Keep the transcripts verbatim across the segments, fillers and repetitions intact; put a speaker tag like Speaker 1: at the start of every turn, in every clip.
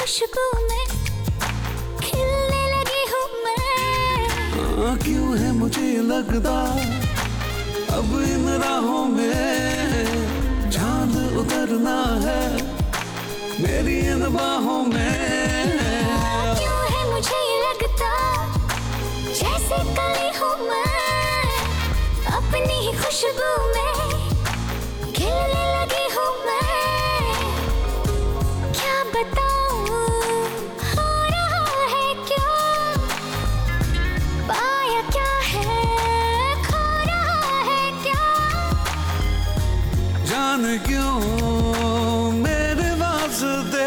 Speaker 1: खुशबू में खिलने लगी हूँ मैं।
Speaker 2: आ, क्यों है मुझे लगता अब इन राहों में चांद उतरना है मेरी इन बाहों में।
Speaker 1: क्यों है मुझे लगता जैसे कली हूँ मैं अपनी ही खुशबू में खिलने लगी हूँ मैं। क्या बताऊँ हो रहा है क्या, पाया क्या है खो रहा है क्या।
Speaker 2: जान क्यों मेरे वास्ते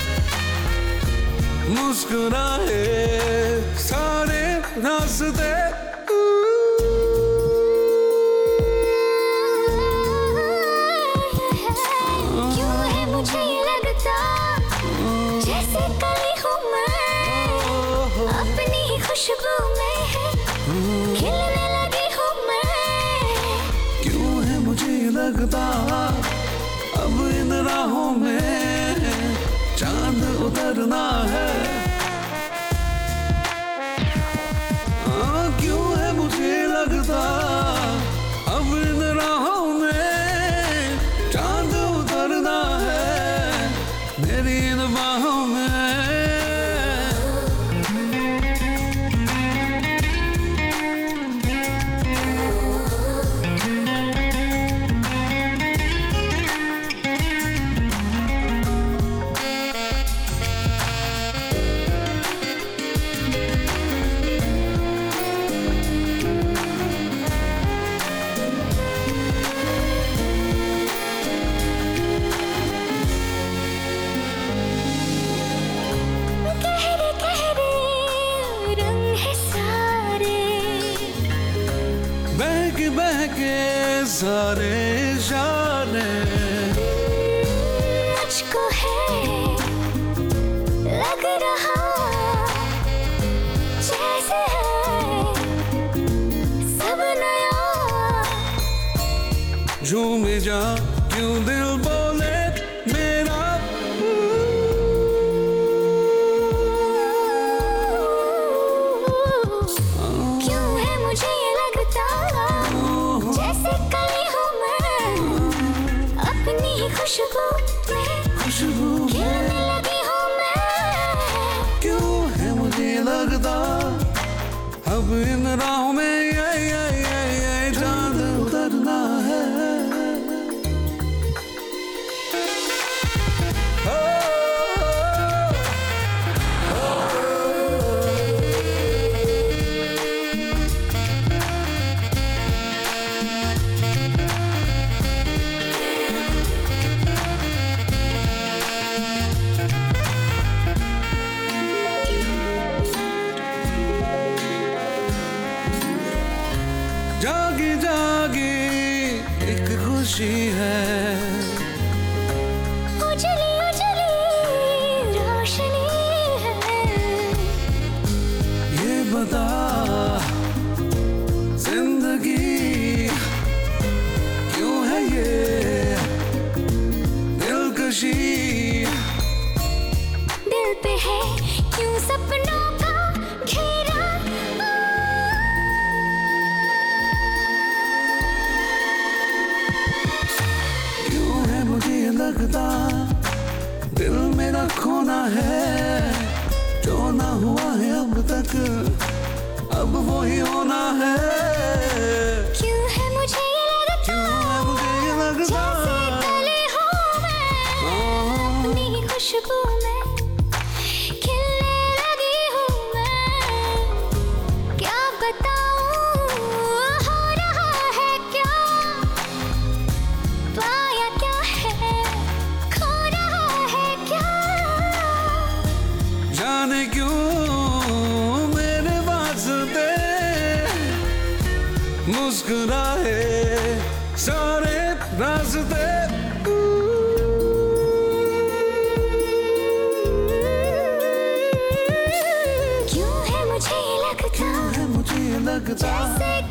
Speaker 2: मुस्कुराए सारे रास्ते।
Speaker 1: क्यों है मुझे लगता जैसे कली हूँ मैं अपनी ही खुशबू में खिलने लगी हूँ मैं।
Speaker 2: क्यों है मुझे लगता अब इन राहों में चांद उतरना है। हाँ, क्यों है मुझे लगता अब इन राहों में चांद उतरना है मेरी इन बाहों में। बहके बहके सारे इशारे
Speaker 1: मुझको है लग रहा जैसे है सब नया।
Speaker 2: झूम जा क्यों दिल बोले मेरा।
Speaker 1: क्यों है मुझे लगता जैसे कली हूँ मैं अपनी ही खुशबू में
Speaker 2: खुशबू
Speaker 1: खिलने लगी हूँ मैं।
Speaker 2: क्यों है मुझे लगता अब इन राहों में ये ये ये ये चांद उतरना है। जागी जागी एक खुशी है
Speaker 1: उजली उजली रोशनी है।
Speaker 2: ये बता जिंदगी क्यों है ये दिलकशी।
Speaker 1: दिल पे है क्यों सपनों का घेरा।
Speaker 2: मुझे लगता दिल मेरा खोना है जो ना हुआ है अब तक अब वो ही होना है।
Speaker 1: क्यों है मुझे लगता
Speaker 2: क्यों है मुझे लगता
Speaker 1: जैसे कली हूँ मैं अपनी ही खुशबू में खिलने लगी हूँ मैं। क्या बताऊँ हो रहा है क्या, पाया क्या है खो रहा है क्या।
Speaker 2: जाने क्यों मेरे वास्ते मुस्कुराए सारे रास्ते।
Speaker 1: क्यों है मुझे लगता
Speaker 2: क्यों है मुझे लगता
Speaker 1: जैसे